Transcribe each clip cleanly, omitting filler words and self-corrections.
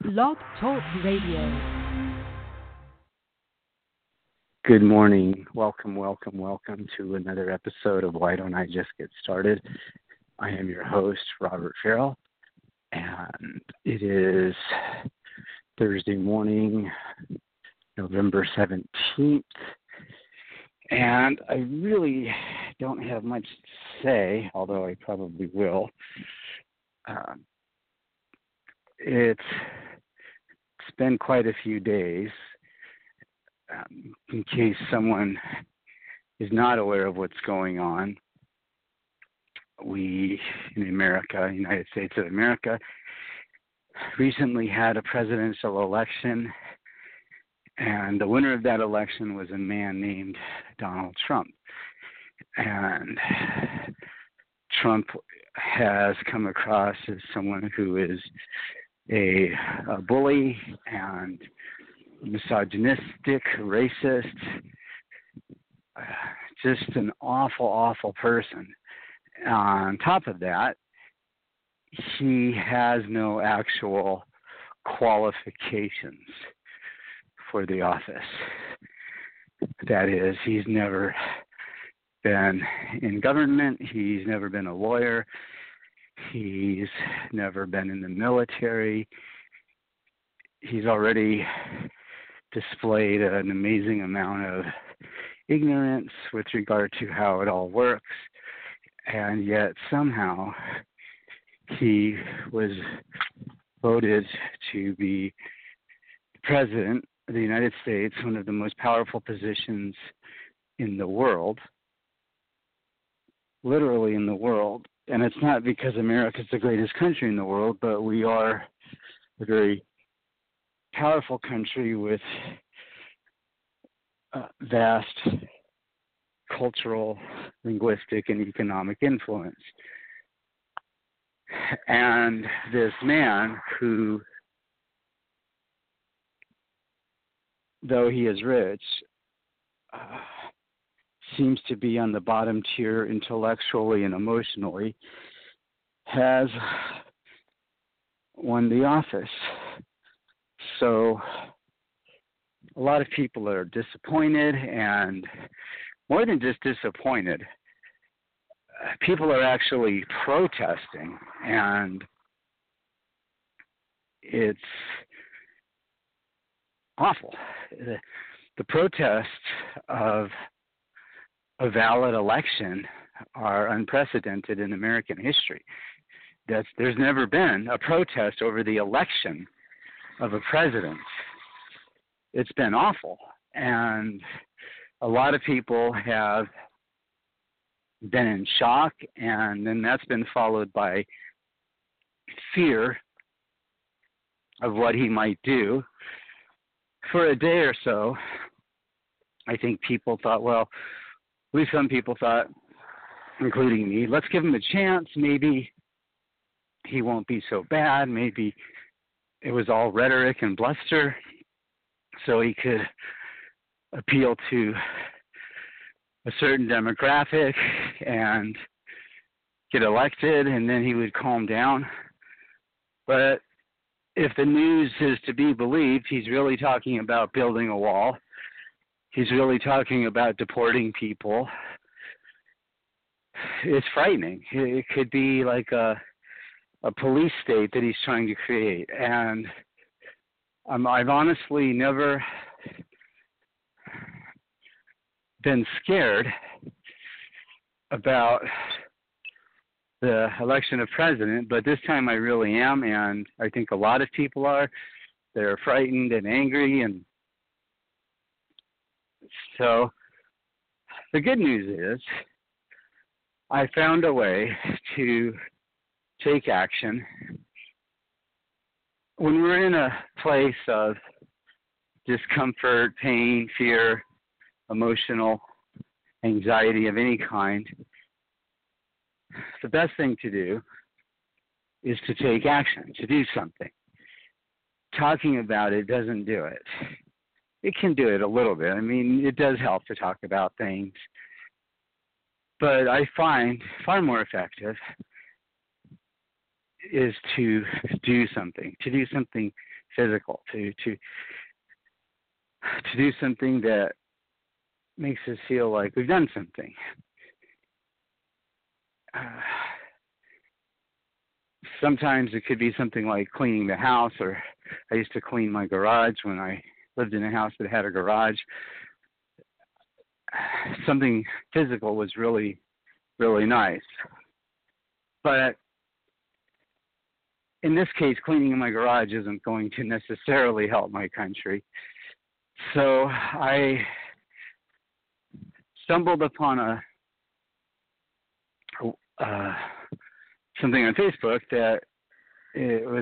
Blog Talk Radio. Good morning. Welcome to another episode of Why Don't I Just Get Started? I am your host, Robert Farrell, and it is Thursday morning, November 17th, and I really don't have much to say, although I probably will. It's been quite a few days. In case someone is not aware of what's going on, we in America, United States of America, recently had a presidential election, and the winner of that election was a man named Donald Trump. And Trump has come across as someone who is a bully and misogynistic, racist, just an awful person. On top of that, he has no actual qualifications for the office. That is, he's never been in government, he's never been a lawyer, he's never been in the military. He's already displayed an amazing amount of ignorance with regard to how it all works, and yet somehow he was voted to be president of the United States, one of the most powerful positions in the world, literally in the world. And it's not because America's the greatest country in the world, but we are a very powerful country with vast cultural, linguistic, and economic influence. And this man who, though he is rich, seems to be on the bottom tier intellectually and emotionally, has won the office. So a lot of people are disappointed, and more than just disappointed, people are actually protesting, and it's awful. The protests of a valid election are unprecedented in American history. There's never been a protest over the election of a president. It's been awful, and a lot of people have been in shock, and then that's been followed by fear of what he might do. For a day or so, I think people thought, well, at least some people thought, including me, let's give him a chance. Maybe he won't be so bad. Maybe it was all rhetoric and bluster, so he could appeal to a certain demographic and get elected, and then he would calm down. But if the news is to be believed, he's really talking about building a wall. He's really talking about deporting people. It's frightening. It could be like a police state that he's trying to create. And I've honestly never been scared about the election of president, but this time I really am, and I think a lot of people are. They're frightened and angry, and so the good news is I found a way to take action. When we're in a place of discomfort, pain, fear, emotional anxiety of any kind, the best thing to do is to take action, to do something. Talking about it doesn't do it. It can do it a little bit. I mean, it does help to talk about things. But I find far more effective is to do something physical, to do something that makes us feel like we've done something. Sometimes it could be something like cleaning the house, or I used to clean my garage when I lived in a house that had a garage. Something physical was really, really nice. But in this case, cleaning my garage isn't going to necessarily help my country. So I stumbled upon something on Facebook that it was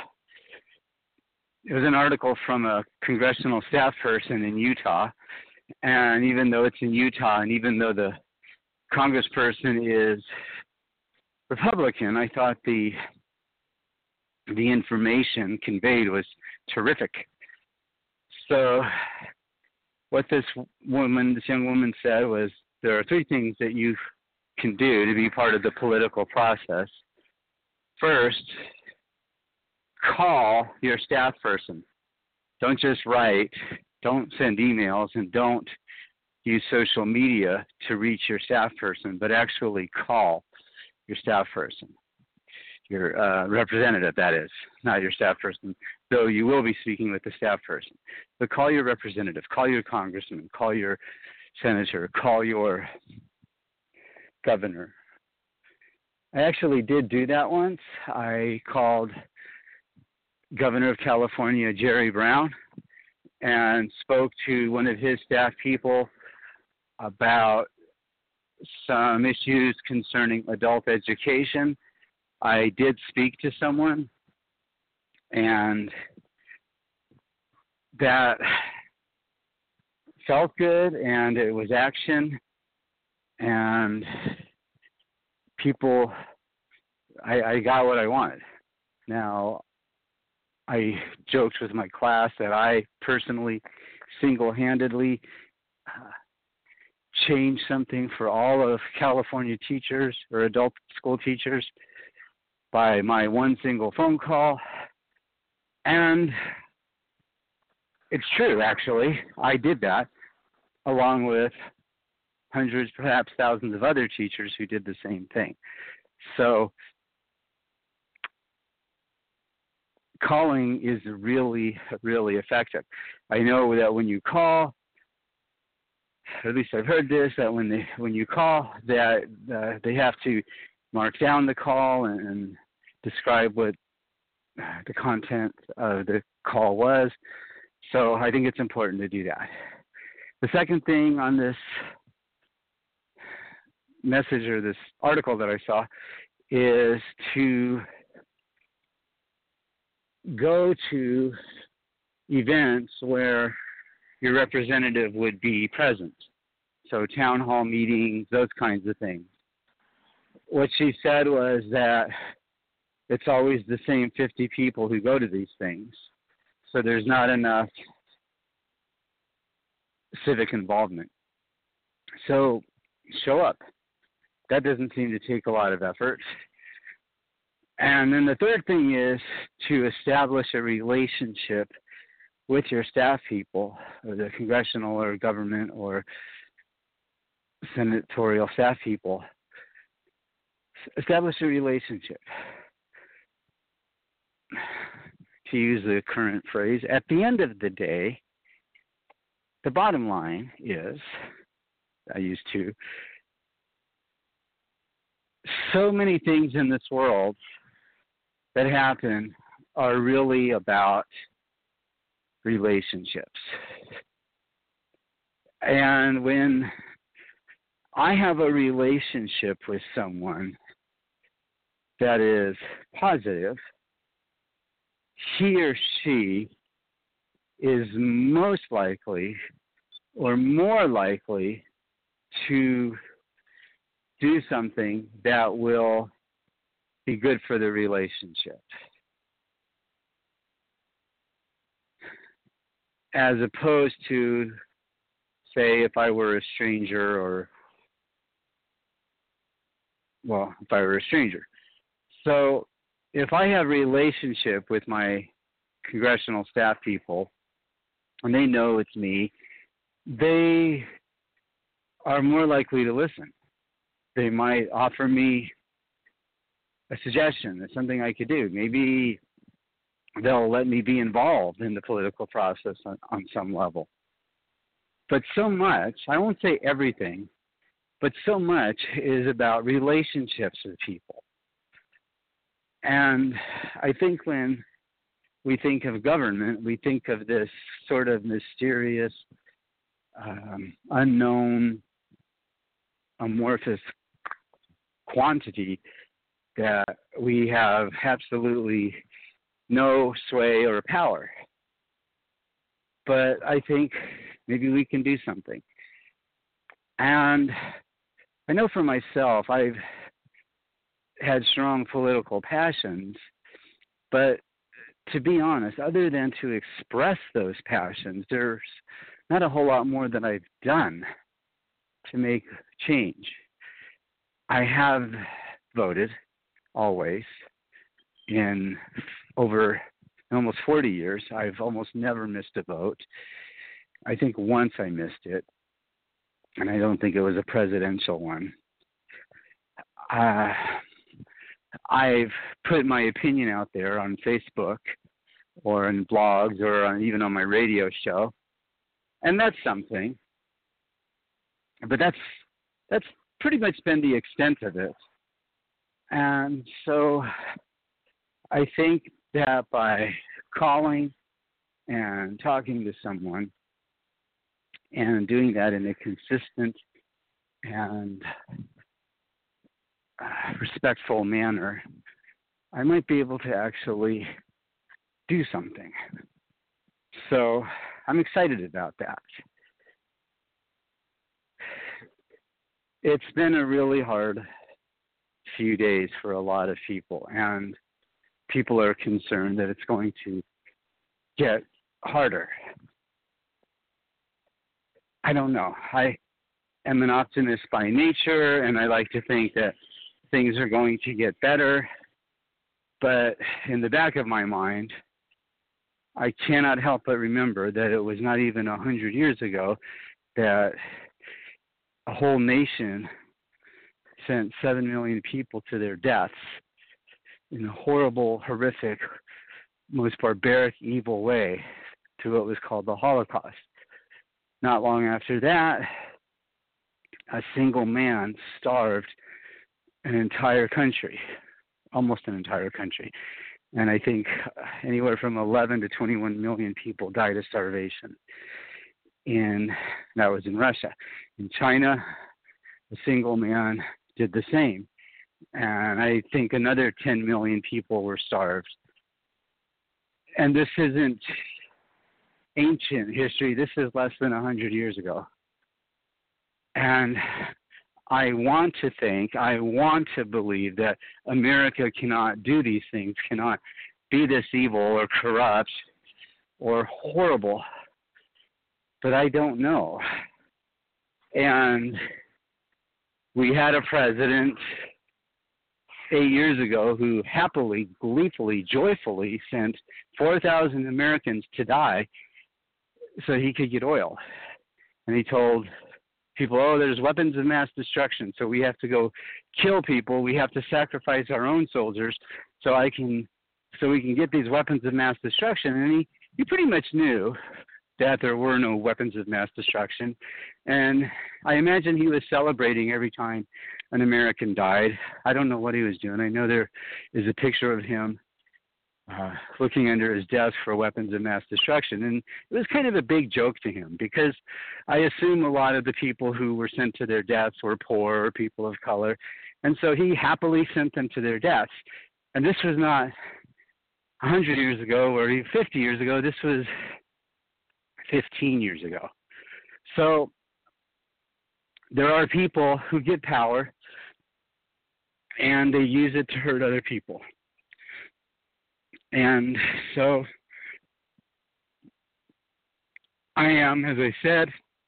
an article from a congressional staff person in Utah. And even though it's in Utah, and even though the congressperson is Republican, I thought the information conveyed was terrific. So what this young woman said was, there are 3 things that you can do to be part of the political process. First, call your staff person. Don't just write, don't send emails, and don't use social media to reach your staff person, but actually call your staff person. Your representative, that is, not your staff person, though you will be speaking with the staff person. But call your representative, call your congressman, call your senator, call your governor. I actually did do that once. I called Governor of California, Jerry Brown, and spoke to one of his staff people about some issues concerning adult education. I did speak to someone, and that felt good, and it was action, and people, I got what I wanted. Now, I joked with my class that I personally, single-handedly changed something for all of California teachers or adult school teachers by my one single phone call. And it's true, actually. I did that, along with hundreds, perhaps thousands of other teachers who did the same thing. So calling is really, really effective. I know that when you call, or at least I've heard this, that when you call, that they have to mark down the call and describe what the content of the call was. So I think it's important to do that. The second thing on this message or this article that I saw is to go to events where your representative would be present. So town hall meetings, those kinds of things. What she said was that it's always the same 50 people who go to these things. So there's not enough civic involvement. So show up. That doesn't seem to take a lot of effort. And then the third thing is to establish a relationship with your staff people, or the congressional or government or senatorial staff people. Establish a relationship. To use the current phrase, at the end of the day, the bottom line is, I used to, so many things in this world that happen are really about relationships. And when I have a relationship with someone that is positive, he or she is most likely or more likely to do something that will be good for the relationship, as opposed to, say, if I were a stranger if I were a stranger. So if I have a relationship with my congressional staff people, and they know it's me, they are more likely to listen. They might offer me a suggestion. It's something I could do. Maybe they'll let me be involved in the political process on some level. But so much, I won't say everything, but so much is about relationships with people. And I think when we think of government, we think of this sort of mysterious, unknown, amorphous quantity that we have absolutely no sway or power. But I think maybe we can do something. And I know for myself, I've had strong political passions, but to be honest, other than to express those passions, there's not a whole lot more that I've done to make change. I have voted always in over almost 40 years. I've almost never missed a vote. I think once I missed it, and I don't think it was a presidential one. I've put my opinion out there on Facebook or in blogs or even on my radio show, and that's something. But that's pretty much been the extent of it. And so I think that by calling and talking to someone and doing that in a consistent and respectful manner, I might be able to actually do something. So I'm excited about that. It's been a really hard few days for a lot of people, and people are concerned that it's going to get harder. I don't know. I am an optimist by nature, and I like to think that things are going to get better. But in the back of my mind, I cannot help but remember that it was not even 100 years ago that a whole nation sent 7 million people to their deaths in a horrible, horrific, most barbaric, evil way to what was called the Holocaust. Not long after that, a single man starved an entire country, almost an entire country. And I think anywhere from 11 to 21 million people died of starvation. That was in Russia. In China, a single man did the same. And I think another 10 million people were starved. And this isn't ancient history. This is less than 100 years ago. And I want to believe that America cannot do these things, cannot be this evil or corrupt or horrible. But I don't know. And we had a president 8 years ago who happily, gleefully, joyfully sent 4,000 Americans to die so he could get oil. And he told people, there's weapons of mass destruction, so we have to go kill people. We have to sacrifice our own soldiers so we can get these weapons of mass destruction. And he pretty much knew that there were no weapons of mass destruction. And I imagine he was celebrating every time an American died. I don't know what he was doing. I know there is a picture of him looking under his desk for weapons of mass destruction. And it was kind of a big joke to him because I assume a lot of the people who were sent to their deaths were poor or people of color. And so he happily sent them to their deaths. And this was not 100 years ago or even 50 years ago. This was 15 years ago. So there are people who get power and they use it to hurt other people. And so I am, as I said,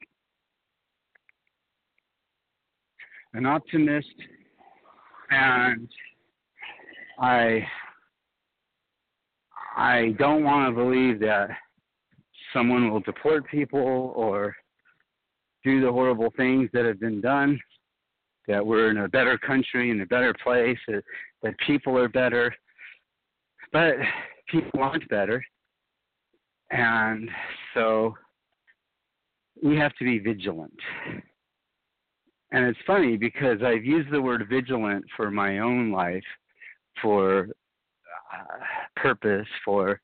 an optimist, and I I don't want to believe that someone will deport people or do the horrible things that have been done, that we're in a better country, in a better place, that people are better. But people aren't better. And so we have to be vigilant. And it's funny because I've used the word vigilant for my own life, for purpose, for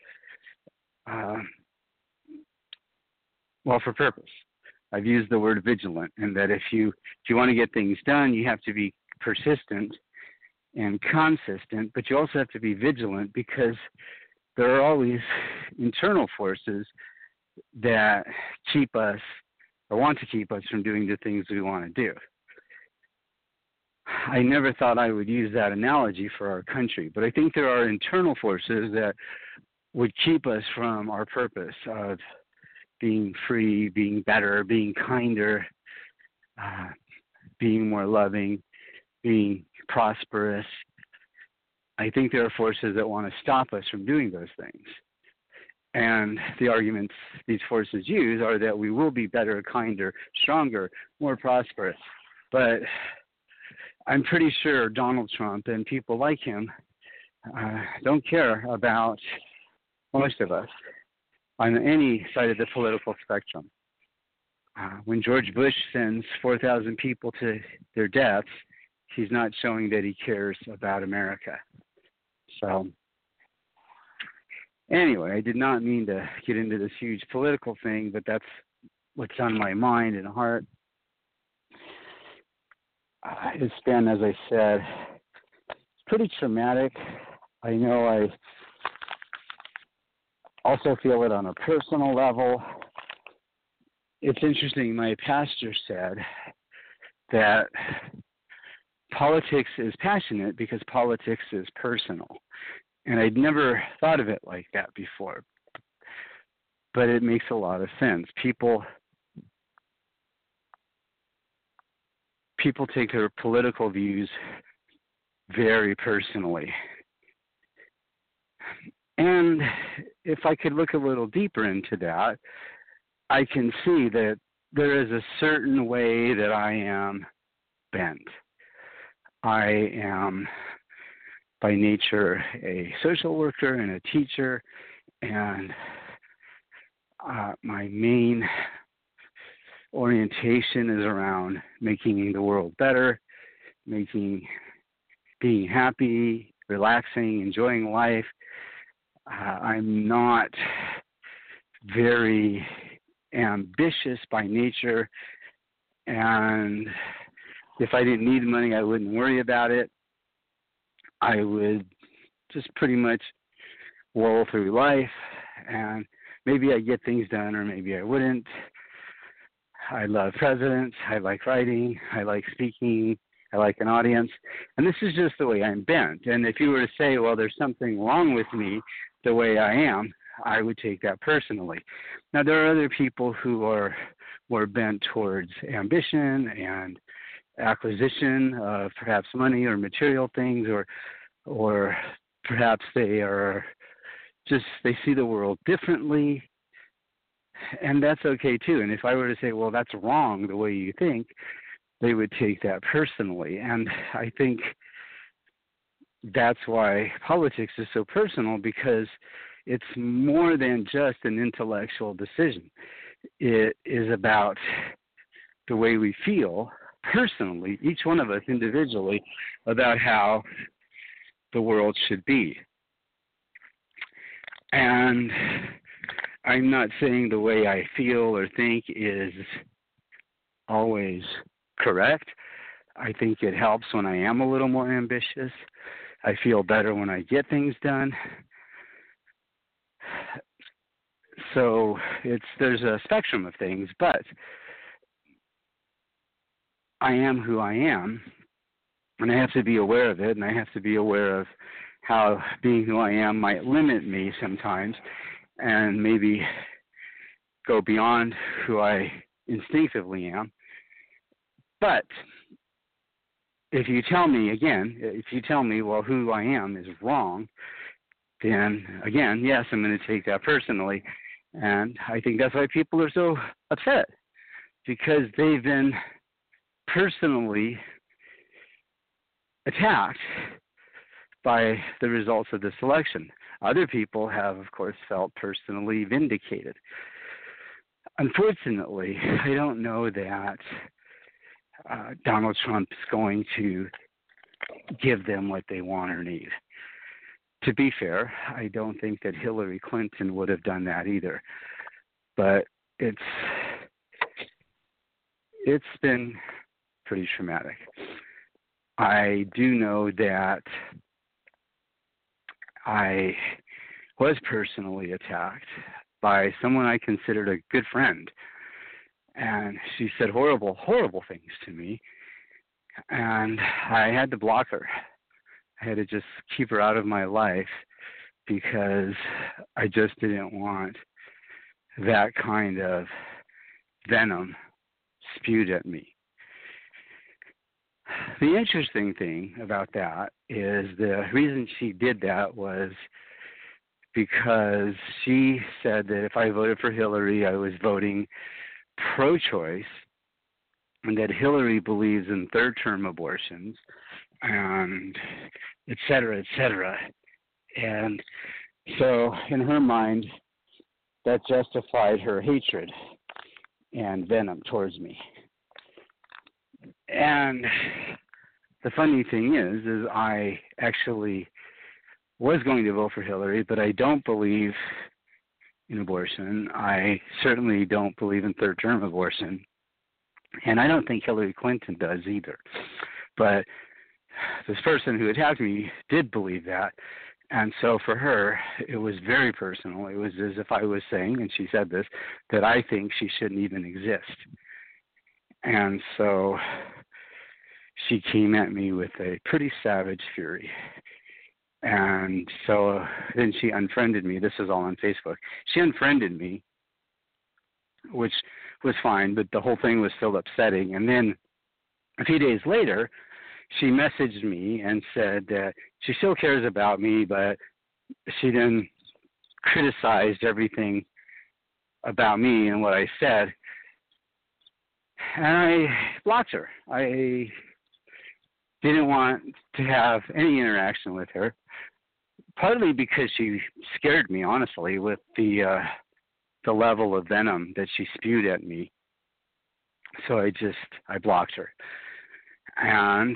purpose. I've used the word vigilant, and that if you want to get things done, you have to be persistent and consistent, but you also have to be vigilant because there are always internal forces that keep us or want to keep us from doing the things we want to do. I never thought I would use that analogy for our country, but I think there are internal forces that would keep us from our purpose of being free, being better, being kinder, being more loving, being prosperous. I think there are forces that want to stop us from doing those things. And the arguments these forces use are that we will be better, kinder, stronger, more prosperous. But I'm pretty sure Donald Trump and people like him don't care about most of us on any side of the political spectrum. When George Bush sends 4,000 people to their deaths, he's not showing that he cares about America. So anyway, I did not mean to get into this huge political thing, but that's what's on my mind and heart. It's been, as I said, pretty traumatic. I know I also feel it on a personal level. It's interesting, my pastor said that politics is passionate because politics is personal. And I'd never thought of it like that before. But it makes a lot of sense. People take their political views very personally. And if I could look a little deeper into that, I can see that there is a certain way that I am bent. I am by nature a social worker and a teacher, and my main orientation is around making the world better, being happy, relaxing, enjoying life. I'm not very ambitious by nature, and if I didn't need money, I wouldn't worry about it. I would just pretty much roll through life, and maybe I'd get things done or maybe I wouldn't. I love presidents. I like writing. I like speaking. I like an audience. And this is just the way I'm bent. And if you were to say, well, there's something wrong with me the way I am, I would take that personally. Now, there are other people who are more bent towards ambition and acquisition of perhaps money or material things, or perhaps they see the world differently, and that's okay too. And if I were to say, well, that's wrong the way you think, they would take that personally. And I think that's why politics is so personal, because it's more than just an intellectual decision. It is about the way we feel personally, each one of us individually, about how the world should be. And I'm not saying the way I feel or think is always correct. I think it helps when I am a little more ambitious. I feel better when I get things done. So there's a spectrum of things, but I am who I am, and I have to be aware of it, and I have to be aware of how being who I am might limit me sometimes and maybe go beyond who I instinctively am. But if you tell me, well, who I am is wrong, then again, yes, I'm going to take that personally. And I think that's why people are so upset, because they've been personally attacked by the results of this election. Other people have, of course, felt personally vindicated. Unfortunately, I don't know that Donald Trump is going to give them what they want or need. To be fair, I don't think that Hillary Clinton would have done that either. But it's been pretty traumatic. I do know that I was personally attacked by someone I considered a good friend. And she said horrible, horrible things to me. And I had to block her. I had to just keep her out of my life because I just didn't want that kind of venom spewed at me. The interesting thing about that is the reason she did that was because she said that if I voted for Hillary, I was voting pro-choice, and that Hillary believes in third-term abortions, and et cetera, et cetera. And so in her mind, that justified her hatred and venom towards me. And the funny thing is I actually was going to vote for Hillary, but I don't believe in abortion. I certainly don't believe in third-term abortion. And I don't think Hillary Clinton does either. But this person who attacked me did believe that. And so for her, it was very personal. It was as if I was saying, and she said this, that I think she shouldn't even exist. And so she came at me with a pretty savage fury. And so then she unfriended me. This is all on Facebook. She unfriended me, which was fine, but the whole thing was still upsetting. And then a few days later, she messaged me and said that she still cares about me, but she then criticized everything about me and what I said. And I blocked her. I didn't want to have any interaction with her, partly because she scared me, honestly, with the level of venom that she spewed at me. So I blocked her. And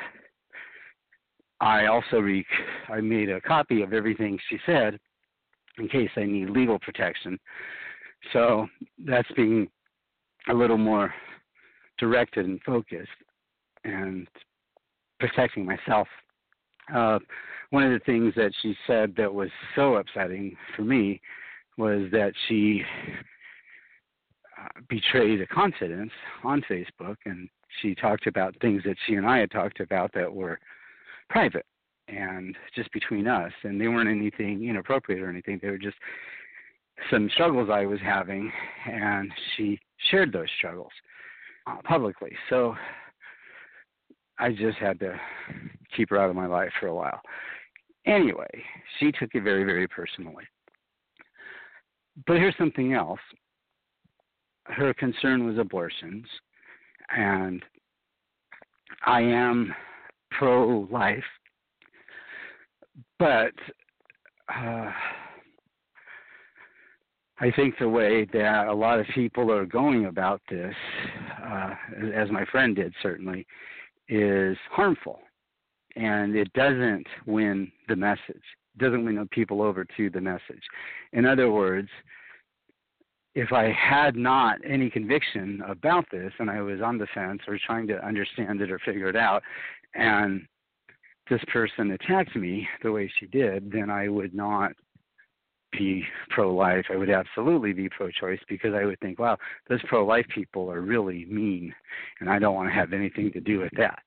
I also I made a copy of everything she said in case I need legal protection. So that's being a little more directed and focused and protecting myself. One of the things that she said that was so upsetting for me was that she betrayed a confidence on Facebook, and she talked about things that she and I had talked about that were private and just between us, and they weren't anything inappropriate or anything. They were just some struggles I was having, and she shared those struggles publicly. So I just had to keep her out of my life for a while. Anyway, she took it very, very personally. But here's something else. Her concern was abortions, and I am pro-life, but I think the way that a lot of people are going about this, as my friend did certainly, is harmful, and it doesn't win the message. It doesn't win people over to the message. In other words, if I had not any conviction about this and I was on the fence or trying to understand it or figure it out, and this person attacked me the way she did, then I would not be pro-life. I would absolutely be pro-choice, because I would think, wow, those pro-life people are really mean, and I don't want to have anything to do with that.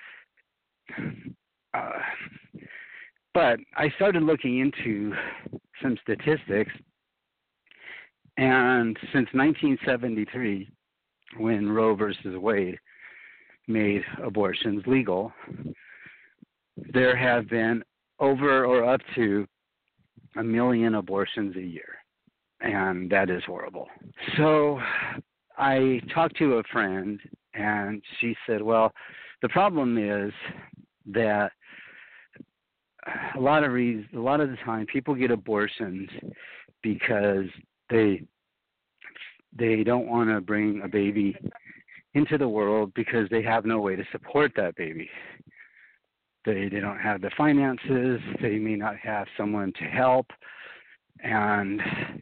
But I started looking into some statistics, and since 1973, when Roe versus Wade made abortions legal, there have been over or up to 1 million abortions a year, and that is horrible. So I talked to a friend, and she said, well, the problem is that a lot of the time people get abortions because they don't want to bring a baby into the world because they have no way to support that baby. They don't have the finances. They may not have someone to help, and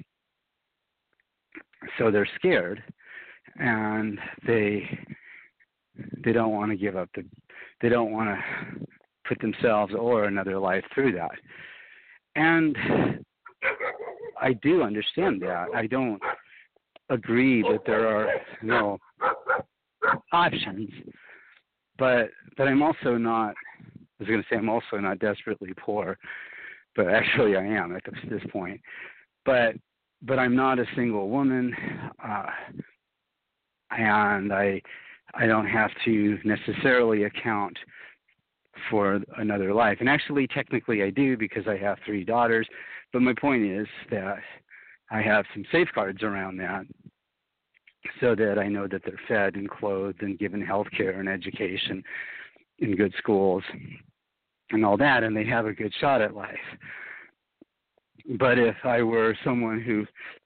so they're scared, and they don't want to give up they don't want to put themselves or another life through that. And I do understand that. I don't agree that there are no options, but I'm also not, I was going to say I'm also not desperately poor, but actually I am at this point. But I'm not a single woman, and I don't have to necessarily account for another life. And actually, technically I do, because I have 3 daughters. But my point is that I have some safeguards around that, so that I know that they're fed and clothed and given health care and education in good schools and all that, and they have a good shot at life. But if I were someone who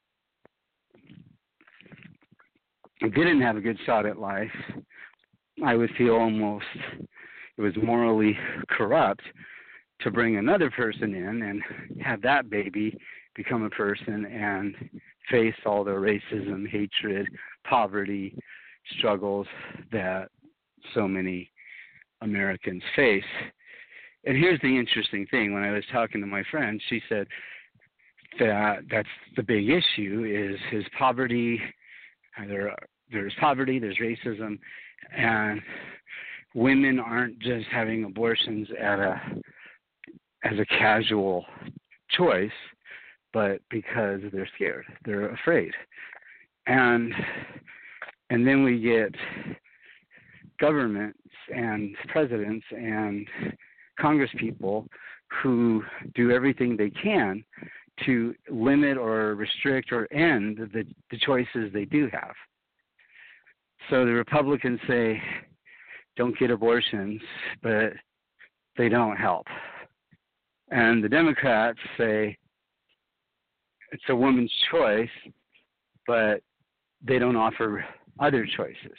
didn't have a good shot at life, I would feel almost it was morally corrupt to bring another person in and have that baby become a person and face all the racism, hatred, poverty, struggles that so many Americans face. And here's the interesting thing. When I was talking to my friend, she said that that's the big issue is poverty. There's poverty, there's racism, and women aren't just having abortions as a casual choice, but because they're scared, they're afraid. And then we get governments and presidents and Congress people who do everything they can to limit or restrict or end the choices they do have. So the Republicans say, don't get abortions, but they don't help. And the Democrats say it's a woman's choice, but they don't offer other choices,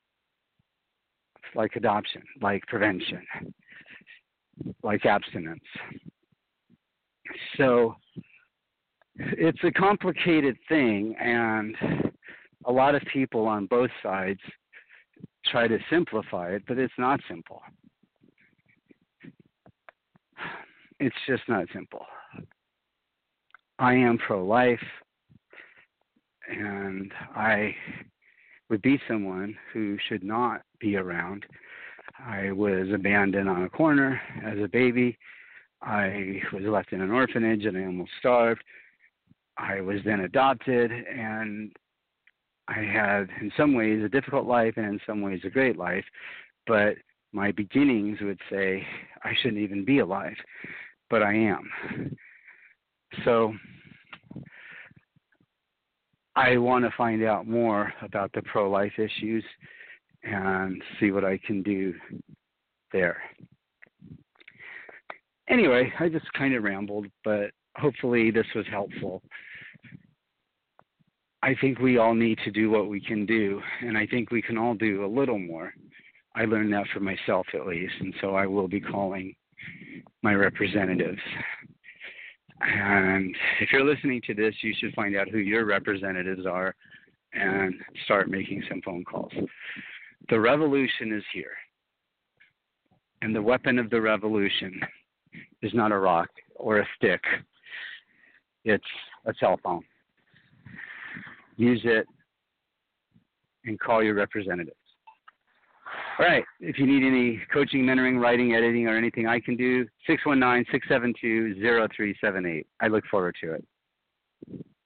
like adoption, like prevention, like abstinence. So it's a complicated thing, and a lot of people on both sides try to simplify it, but it's not simple. It's just not simple. I am pro-life, and I would be someone who should not be around. I was abandoned on a corner as a baby. I was left in an orphanage, and I almost starved. I was then adopted, and I had, in some ways, a difficult life and in some ways a great life, but my beginnings would say I shouldn't even be alive, but I am. So I want to find out more about the pro-life issues and see what I can do there. Anyway, I just kind of rambled, but hopefully this was helpful. I think we all need to do what we can do, and I think we can all do a little more. I learned that for myself, at least, and so I will be calling my representatives. And if you're listening to this, you should find out who your representatives are and start making some phone calls. The revolution is here, and the weapon of the revolution is not a rock or a stick. It's a cell phone. Use it and call your representatives. All right. If you need any coaching, mentoring, writing, editing, or anything I can do, 619-672-0378. I look forward to it.